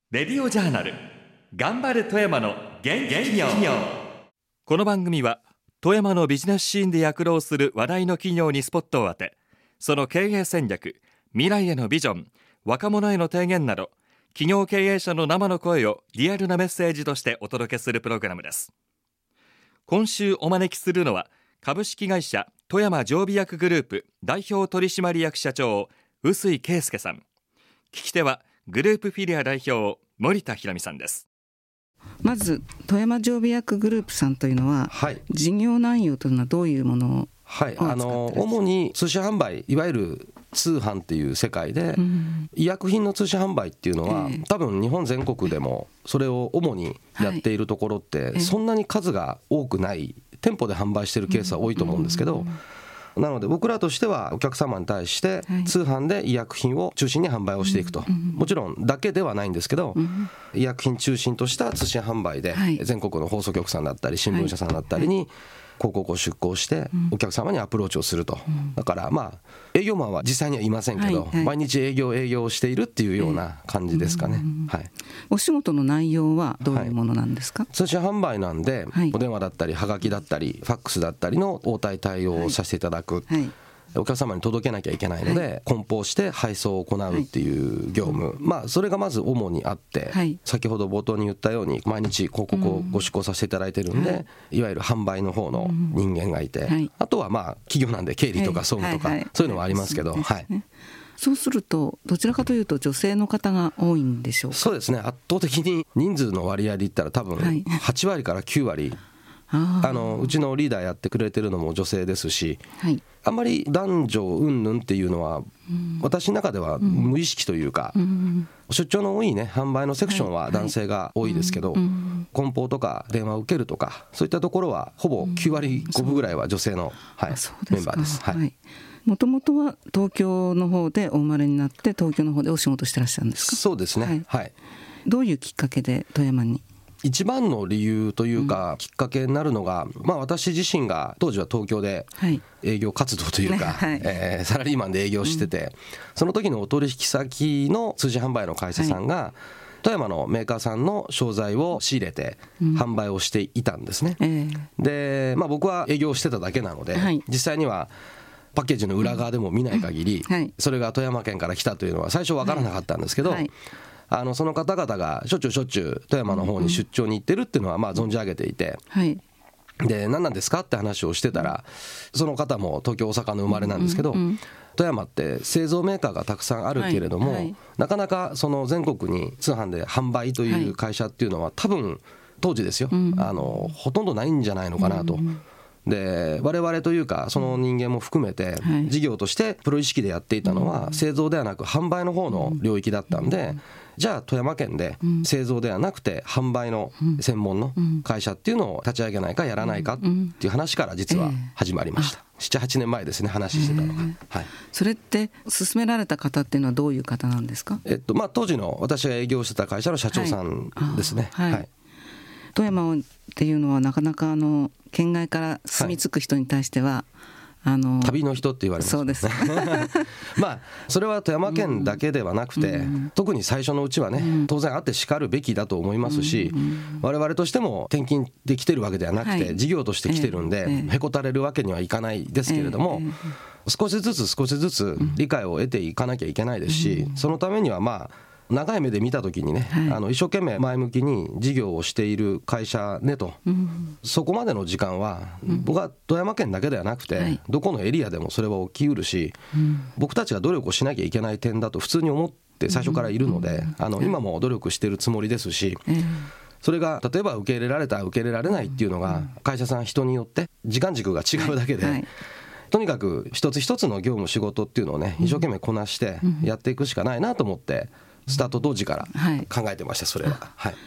レディオジャーナル頑張れ富山の元気企業。この番組は富山のビジネスシーンで躍動する話題の企業にスポットを当て、その経営戦略、未来へのビジョン、若者への提言など企業経営者の生の声をリアルなメッセージとしてお届けするプログラムです。今週お招きするのは株式会社富山常備薬グループ代表取締役社長臼井圭介さん、聞き手はグループフィリア代表森田博美さんです。 まず富山常備薬グループさんというのは、はい、事業内容というのはどういうものを主に通信販売、いわゆる通販っていう世界で、医薬品の通信販売っていうのは、多分日本全国でもそれを主にやっているところってそんなに数が多くない、店舗で販売しているケースは多いと思うんですけど、なので僕らとしてはお客様に対して通販で医薬品を中心に販売をしていくと、もちろんだけではないんですけど、医薬品中心とした通信販売で全国の放送局さんだったり新聞社さんだったりに広告を出稿してお客様にアプローチをすると。だから営業マンは実際にはいませんけど、毎日営業をしているっていうような感じですかね。 お仕事の内容はどういうものなんですか？ 通信販売なんで、お電話だったりはがきだったりファックスだったりの応対対応をさせていただく、お客様に届けなきゃいけないので、梱包して配送を行うっていう業務、それがまず主にあって、先ほど冒頭に言ったように毎日広告をご出稿させていただいてるんで、いわゆる販売の方の人間がいて、あとは企業なんで経理とか総務とかそういうのはありますけど、 そうするとどちらかというと女性の方が多いんでしょうか？ そうですね、圧倒的に人数の割合で言ったら多分8割から9割、うちのリーダーやってくれてるのも女性ですし、あんまり男女云々っていうのは私の中では無意識というか、出張の多いね販売のセクションは男性が多いですけど、梱包とか電話を受けるとかそういったところはほぼ9割5分ぐらいは女性のメンバーです。 もともとは東京の方でお生まれになって東京の方でお仕事してらっしゃるんですか？ そうですね、 どういうきっかけで富山に？ 一番の理由というか、きっかけになるのが、私自身が当時は東京で営業活動というか、サラリーマンで営業してて、その時のお取引先の通信販売の会社さんが、富山のメーカーさんの商材を仕入れて販売をしていたんですね。で、僕は営業してただけなので、実際にはパッケージの裏側でも見ない限り、それが富山県から来たというのは最初分からなかったんですけど、その方々がしょっちゅう富山の方に出張に行ってるっていうのは存じ上げていて、で何なんですかって話をしてたら、その方も東京大阪の生まれなんですけど、富山って製造メーカーがたくさんあるけれども、なかなかその全国に通販で販売という会社っていうのは多分当時ですよ、ほとんどないんじゃないのかなと。で我々というかその人間も含めて事業としてプロ意識でやっていたのは製造ではなく販売の方の領域だったんで、じゃあ富山県で製造ではなくて販売の専門の会社っていうのを立ち上げないかやらないかっていう話から実は始まりました。7、8年前ですね、話してたのが。 それって勧められた方っていうのはどういう方なんですか？ 当時の私が営業してた会社の社長さんですね。 富山っていうのはなかなか県外から住み着く人に対しては、 旅の人って言われます。 そうですそれは富山県だけではなくて、特に最初のうちはね、当然あってしかるべきだと思いますし、我々としても転勤で来てるわけではなくて、事業として来てるんで、へこたれるわけにはいかないですけれども、少しずつ理解を得ていかなきゃいけないですし、そのためには長い目で見たときにね、一生懸命前向きに事業をしている会社ねと、そこまでの時間は僕は富山県だけではなくて、どこのエリアでもそれは起きうるし、僕たちが努力をしなきゃいけない点だと普通に思って最初からいるので、今も努力しているつもりですし、それが例えば受け入れられた受け入れられないっていうのが会社さん人によって時間軸が違うだけで、とにかく一つ一つの業務仕事っていうのをね、一生懸命こなしてやっていくしかないなと思ってスタート当時から考えてました。それは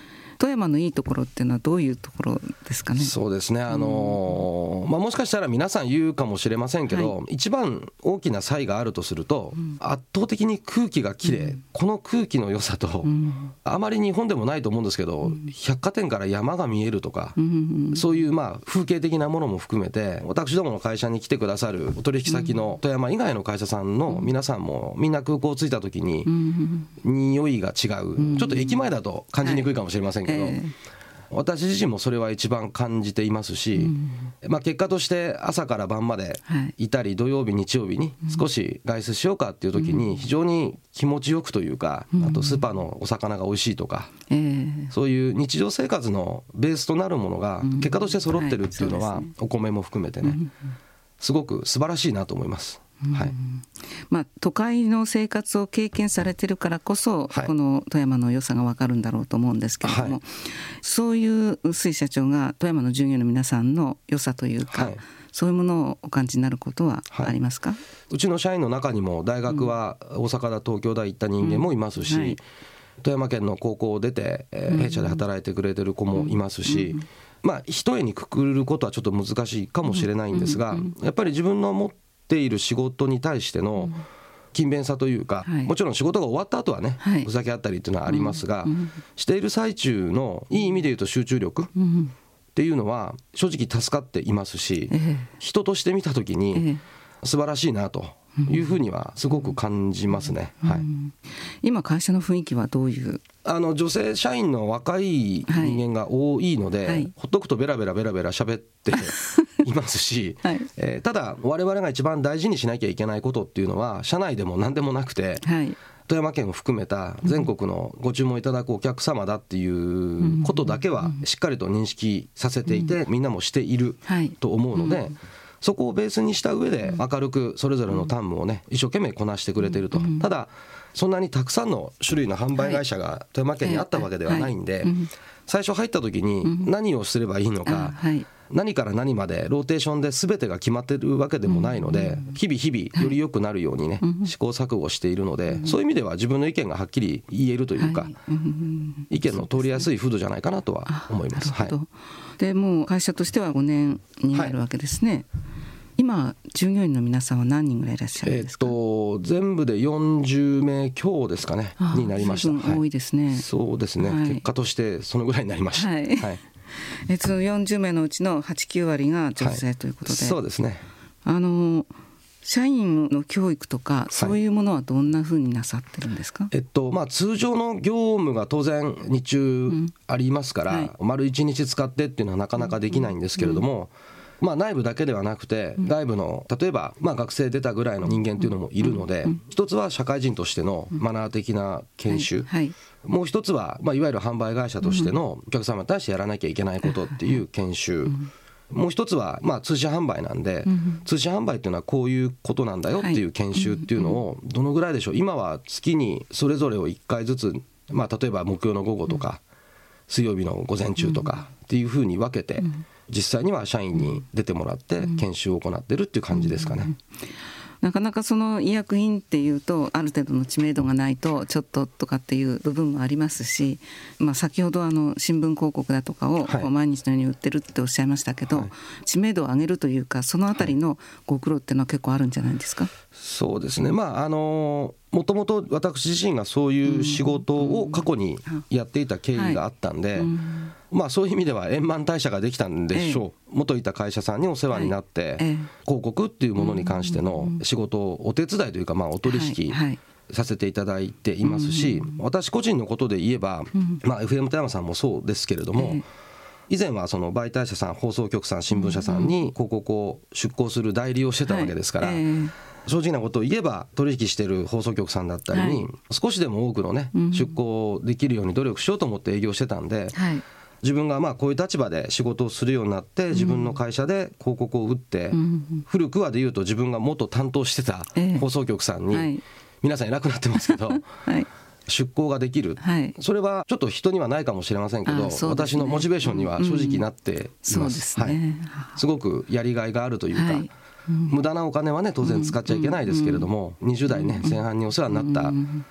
富山のいいところっていうのはどういうところですかね。 そうですね、もしかしたら皆さん言うかもしれませんけど、一番大きな差異があるとすると、圧倒的に空気がきれい、この空気の良さと、あまり日本でもないと思うんですけど、百貨店から山が見えるとか、そういう風景的なものも含めて、私どもの会社に来てくださるお取引先の富山以外の会社さんの皆さんもみんな空港着いた時に匂いが違う、ちょっと駅前だと感じにくいかもしれませんけど、私自身もそれは一番感じていますし、結果として朝から晩までいたり、土曜日日曜日に少し外出しようかっていう時に非常に気持ちよくというか、あとスーパーのお魚が美味しいとか、そういう日常生活のベースとなるものが結果として揃ってるっていうのは、お米も含めてね、すごく素晴らしいなと思います。 都会の生活を経験されてるからこそ、この富山の良さが分かるんだろうと思うんですけれども、そういう臼井社長が富山の従業員の皆さんの良さというか、そういうものをお感じになることはありますか？ うちの社員の中にも大学は大阪だ東京だ行った人間もいますし、富山県の高校を出て弊社で働いてくれてる子もいますし、一重にくくることはちょっと難しいかもしれないんですが、やっぱり自分の持っている仕事に対しての勤勉さというか、もちろん仕事が終わった後はね、ふざけあったりっていうのはありますが、している最中のいい意味で言うと集中力っていうのは正直助かっていますし、人として見た時に素晴らしいなというふうにはすごく感じますね。 今会社の雰囲気はどういう？ 女性社員の若い人間が多いので、ほっとくとベラベラ喋っていますし、ただ我々が一番大事にしなきゃいけないことっていうのは社内でも何でもなくて、富山県を含めた全国のご注文いただくお客様だっていうことだけはしっかりと認識させていて、みんなもしていると思うので、そこをベースにした上で明るくそれぞれの担務をね一生懸命こなしてくれていると。ただそんなにたくさんの種類の販売会社が富山県にあったわけではないんで、最初入った時に何をすればいいのか、何から何までローテーションで全てが決まってるわけでもないので、日々より良くなるようにね試行錯誤しているので、そういう意味では自分の意見がはっきり言えるというか、意見の通りやすい風土じゃないかなとは思います。 でもう会社としては5年になるわけですね。今従業員の皆さんは何人ぐらいいらっしゃるんですか？ 全部で40名強ですかねになりました。 多いですね。 そうですね、結果としてそのぐらいになりました。 その40名のうちの8、9割が女性ということで、 そうですね。 社員の教育とかそういうものはどんなふうになさってるんですか？ 通常の業務が当然日中ありますから、丸1日使ってっていうのはなかなかできないんですけれども、内部だけではなくて外部の例えば学生出たぐらいの人間っていうのもいるので、一つは社会人としてのマナー的な研修、もう一つはいわゆる販売会社としてのお客様に対してやらなきゃいけないことっていう研修、もう一つは通信販売なんで、通信販売っていうのはこういうことなんだよっていう研修っていうのをどのぐらいでしょう、今は月にそれぞれを1回ずつ、例えば木曜の午後とか水曜日の午前中とかっていうふうに分けて、実際には社員に出てもらって研修を行ってるっていう感じですかね。 なかなかその医薬品っていうとある程度の知名度がないとちょっととかっていう部分もありますし、先ほど新聞広告だとかを毎日のように売ってるっておっしゃいましたけど、知名度を上げるというかそのあたりのご苦労っていうのは結構あるんじゃないですか？ そうですね、もともと私自身がそういう仕事を過去にやっていた経緯があったんで、そういう意味では円満退社ができたんでしょう。元いた会社さんにお世話になって、広告っていうものに関しての仕事をお手伝いというか、お取引させていただいていますし、私個人のことで言えば、FM 富山さんもそうですけれども、以前はその媒体社さん、放送局さん、新聞社さんに広告を出稿する代理をしてたわけですから、正直なことを言えば取引している放送局さんだったりに少しでも多くのね出稿できるように努力しようと思って営業してたんで、自分がこういう立場で仕事をするようになって自分の会社で広告を打って、古くはで言うと自分が元担当してた放送局さんに、皆さん偉くなってますけど、出向ができる、それはちょっと人にはないかもしれませんけど、私のモチベーションには正直なっています。すごくやりがいがあるというか、無駄なお金はね当然使っちゃいけないですけれども、20代ね前半にお世話になった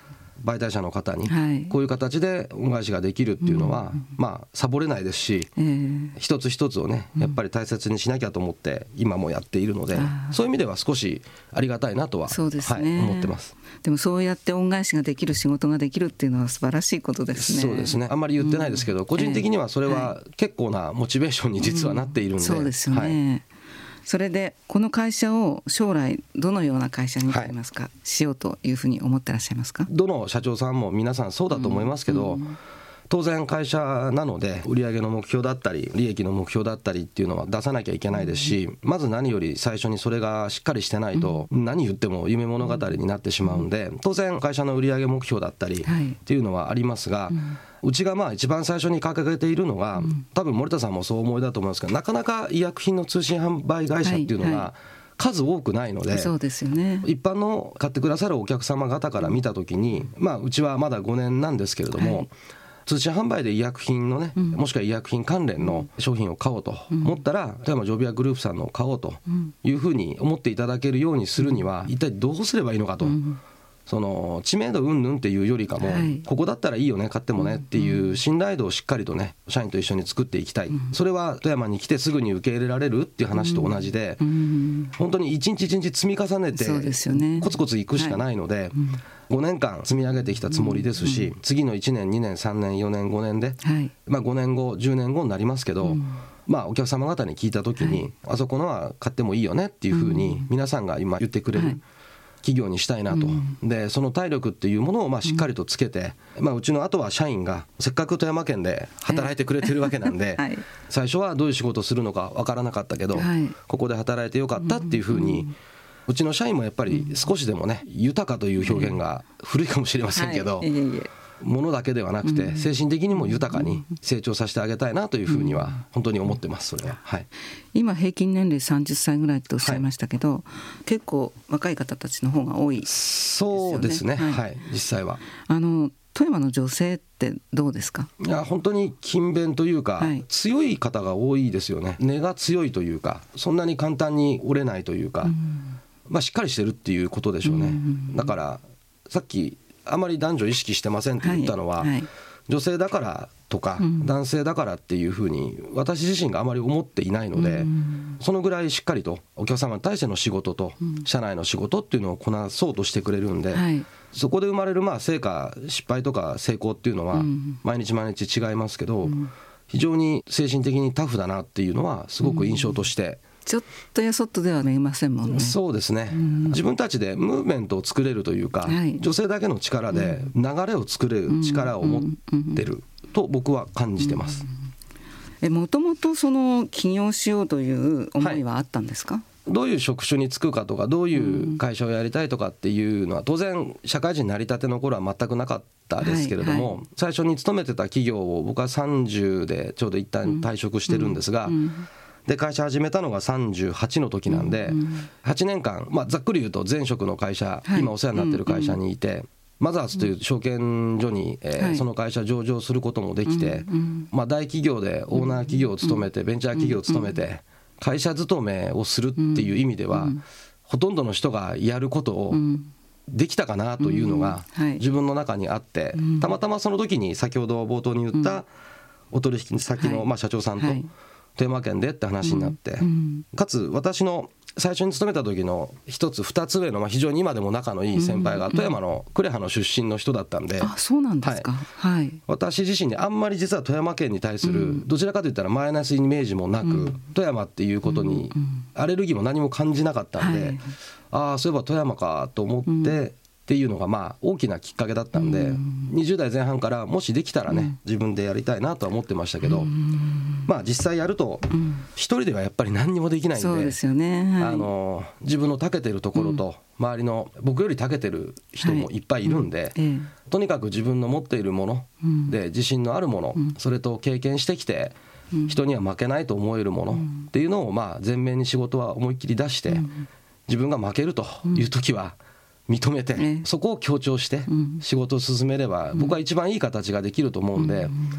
媒体者の方にこういう形で恩返しができるっていうのは、サボれないですし、一つ一つをねやっぱり大切にしなきゃと思って今もやっているので、そういう意味では少しありがたいなとは、思ってます。 でもそうやって恩返しができる仕事ができるっていうのは素晴らしいことですね。 そうですね、あんまり言ってないですけど、個人的にはそれは結構なモチベーションに実はなっているんで、 そうですよね。それでこの会社を将来どのような会社になりますか、しようというふうに思ってらっしゃいますか？ どの社長さんも皆さんそうだと思いますけど、当然会社なので売上の目標だったり利益の目標だったりっていうのは出さなきゃいけないですし、まず何より最初にそれがしっかりしてないと何言っても夢物語になってしまうんで、当然会社の売上目標だったりっていうのはありますが、うちが一番最初に掲げているのが、多分森田さんもそう思いだと思いますけど、なかなか医薬品の通信販売会社っていうのが数多くないので、 そうですよね。 一般の買ってくださるお客様方から見たときに、うちはまだ5年なんですけれども、通信販売で医薬品のね、もしくは医薬品関連の商品を買おうと思ったら、富山常備薬グループさんのを買おうというふうに思っていただけるようにするには一体どうすればいいのかと、その知名度云々っていうよりかも、ここだったらいいよね買ってもねっていう信頼度をしっかりとね社員と一緒に作っていきたい、それは富山に来てすぐに受け入れられるっていう話と同じで、本当に一日一日積み重ねてコツコツいくしかないので、5年間積み上げてきたつもりですし、次の1年2年3年4年5年で、5年後10年後になりますけど、お客様方に聞いた時に、あそこのは買ってもいいよねっていうふうに皆さんが今言ってくれる企業にしたいなと、でその体力っていうものをしっかりとつけて、うちのあとは社員がせっかく富山県で働いてくれてるわけなんで、最初はどういう仕事をするのか分からなかったけど、ここで働いてよかったっていうふうに、うちの社員もやっぱり少しでもね豊かという表現が古いかもしれませんけど、物だけではなくて精神的にも豊かに成長させてあげたいなというふうには本当に思ってます。それは、 今平均年齢30歳ぐらいとおっしゃいましたけど、結構若い方たちの方が多いですよね。 そうですね、実際は富山の女性ってどうですか？ いや本当に勤勉というか、強い方が多いですよね。根が強いというか、そんなに簡単に折れないというか、しっかりしてるっていうことでしょうね。だからさっきあまり男女意識してませんって言ったのは、女性だからとか男性だからっていうふうに私自身があまり思っていないので、そのぐらいしっかりとお客様に対しての仕事と社内の仕事っていうのをこなそうとしてくれるんで、そこで生まれる成果失敗とか成功っていうのは毎日毎日違いますけど、非常に精神的にタフだなっていうのはすごく印象としてちょっとやそっとではありませんもんね。 そうですね、自分たちでムーブメントを作れるというか、女性だけの力で流れを作れる力を持ってると僕は感じてます。 もともとその起業しようという思いはあったんですか？ どういう職種に就くかとか、どういう会社をやりたいとかっていうのは当然社会人成り立ての頃は全くなかったですけれども、最初に勤めてた企業を僕は30でちょうど一旦退職してるんですが、で会社始めたのが38の時なんで、8年間、ざっくり言うと前職の会社、今お世話になってる会社にいて、マザーズという証券所にその会社上場することもできて、大企業でオーナー企業を務めてベンチャー企業を務めて会社勤めをするっていう意味では、ほとんどの人がやることをできたかなというのが自分の中にあって、たまたまその時に先ほど冒頭に言ったお取引先の社長さんと富山県でって話になって、かつ私の最初に勤めた時の一つ二つ上の非常に今でも仲のいい先輩が富山の呉羽の出身の人だったんで、 あ、そうなんですか。 私自身にあんまり実は富山県に対するどちらかといったらマイナスイメージもなく、富山っていうことにアレルギーも何も感じなかったんで、ああそういえば富山かと思ってっていうのが大きなきっかけだったんで、20代前半からもしできたらね自分でやりたいなとは思ってましたけど、実際やると一人ではやっぱり何にもできないんで、 そうですよね、 自分の長けてるところと周りの僕より長けてる人もいっぱいいるんで、とにかく自分の持っているもので自信のあるもの、それと経験してきて人には負けないと思えるものっていうのを前面に仕事は思いっきり出して、自分が負けるという時は認めて、そこを強調して仕事を進めれば僕は一番いい形ができると思うんで、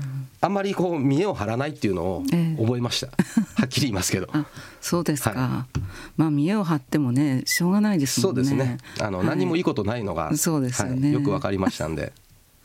あんまりこう見栄を張らないっていうのを覚えました、はっきり言いますけど。 そうですか、まあ見栄を張ってもねしょうがないですもんね。 そうですね、何もいいことないのが、 そうですよね、 よくわかりましたんで。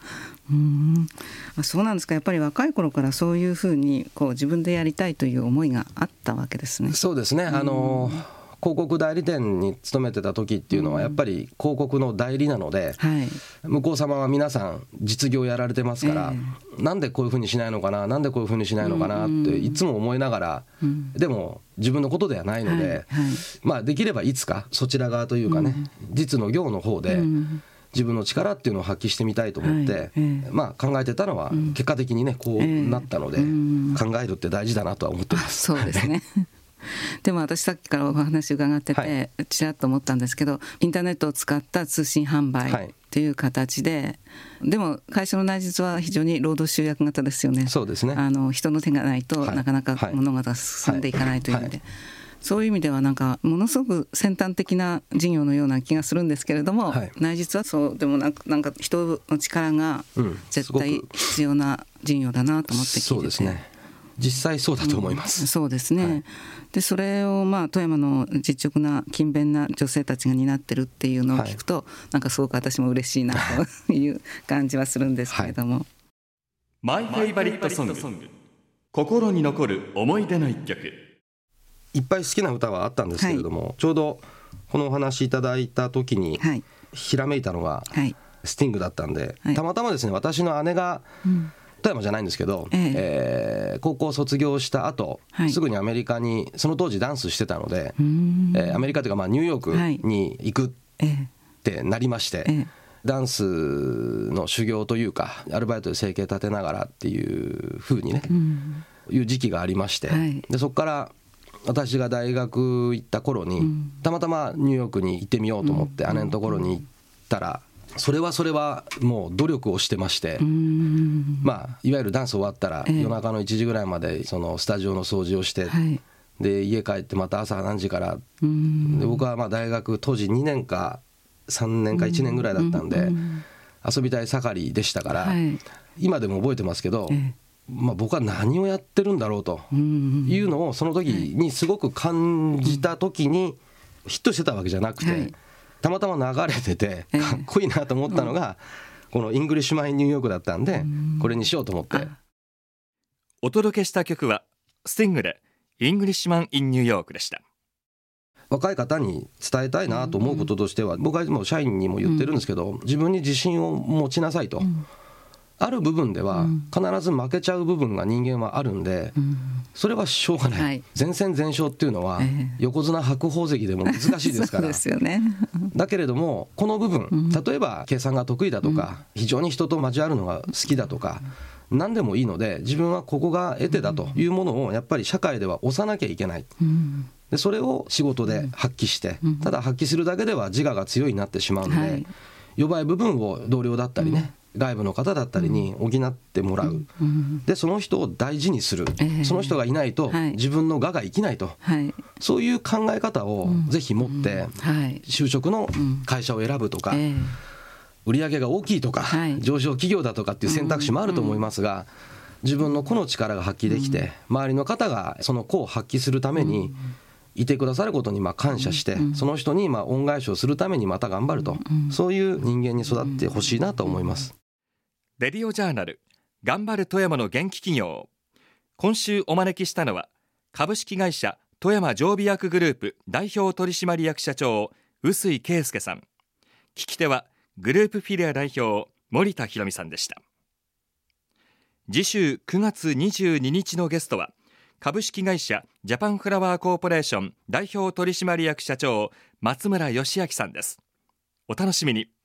そうなんですか。やっぱり若い頃からそういうふうにこう自分でやりたいという思いがあったわけですね。 そうですね、広告代理店に勤めてた時っていうのはやっぱり広告の代理なので、向こう様は皆さん実業やられてますから、なんでこういうふうにしないのかな、なんでこういうふうにしないのかなっていつも思いながら、でも自分のことではないので、まあできればいつかそちら側というかね、実の業の方で自分の力っていうのを発揮してみたいと思って、まあ考えてたのは結果的にねこうなったので、考えるって大事だなとは思ってます。 そうですねでも私さっきからお話伺っててちらっと思ったんですけど、インターネットを使った通信販売という形で、でも会社の内実は非常に労働集約型ですよね。 そうですね、 人の手がないとなかなか物事が進んでいかないという意味で、そういう意味ではなんかものすごく先端的な事業のような気がするんですけれども、内実はそうでもなく、なんか人の力が絶対必要な事業だなと思って聞いてて、 そうですね、実際そうだと思います、 そうですね、でそれをまあ富山の実直な勤勉な女性たちが担ってるっていうのを聞くと、なんかすごく私も嬉しいなという感じはするんですけれども、 マイフェイバリットソング、心に残る思い出の一曲。 いっぱい好きな歌はあったんですけれども、ちょうどこのお話いただいた時にひらめいたのがスティングだったんで、たまたまですね、私の姉が、富山じゃないんですけど、高校卒業した後、すぐにアメリカにその当時ダンスしてたので、アメリカというかまあニューヨークに行くってなりまして、ダンスの修行というかアルバイトで生計立てながらっていう風にね、いう時期がありまして、でそこから私が大学行った頃にたまたまニューヨークに行ってみようと思って姉のところに行ったら、それはもう努力をしてまして、まあいわゆるダンス終わったら夜中の1時ぐらいまでそのスタジオの掃除をして、で家帰ってまた朝何時から、で僕はまあ大学当時2年か3年か1年ぐらいだったんで、遊びたい盛りでしたから、今でも覚えてますけど、まあ、僕は何をやってるんだろうというのをその時にすごく感じた時に、ヒットしてたわけじゃなくて、たまたま流れててかっこいいなと思ったのがこのイングリッシュマン・イン・ニューヨークだったんで、これにしようと思って。 お届けした曲はスティングでイングリッシュマン・イン・ニューヨークでした。 若い方に伝えたいなと思うこととしては、僕はもう社員にも言ってるんですけど、自分に自信を持ちなさいと。ある部分では必ず負けちゃう部分が人間はあるんで、それはしょうがない、全戦全勝っていうのは横綱白鵬関でも難しいですからそうですよねだけれどもこの部分、例えば計算が得意だとか、非常に人と交わるのが好きだとか、何でもいいので自分はここが得手だというものをやっぱり社会では押さなきゃいけない、でそれを仕事で発揮して、ただ発揮するだけでは自我が強いになってしまうので、弱い部分を同僚だったりね、外部の方だったりに補ってもらう、でその人を大事にする、その人がいないと自分の我が生きないと、そういう考え方をぜひ持って就職の会社を選ぶとか、売り上げが大きいとか上場企業だとかっていう選択肢もあると思いますが、自分の個の力が発揮できて、周りの方がその個を発揮するためにいてくださることに感謝して、その人に恩返しをするためにまた頑張ると、そういう人間に育ってほしいなと思います。 レディオジャーナル頑張る富山の元気企業。今週お招きしたのは株式会社富山常備薬グループ代表取締役社長臼井圭介さん、聞き手はグループフィレア代表森田博美さんでした。次週9月22日のゲストは株式会社ジャパンフラワーコーポレーション代表取締役社長松村義明さんです。お楽しみに。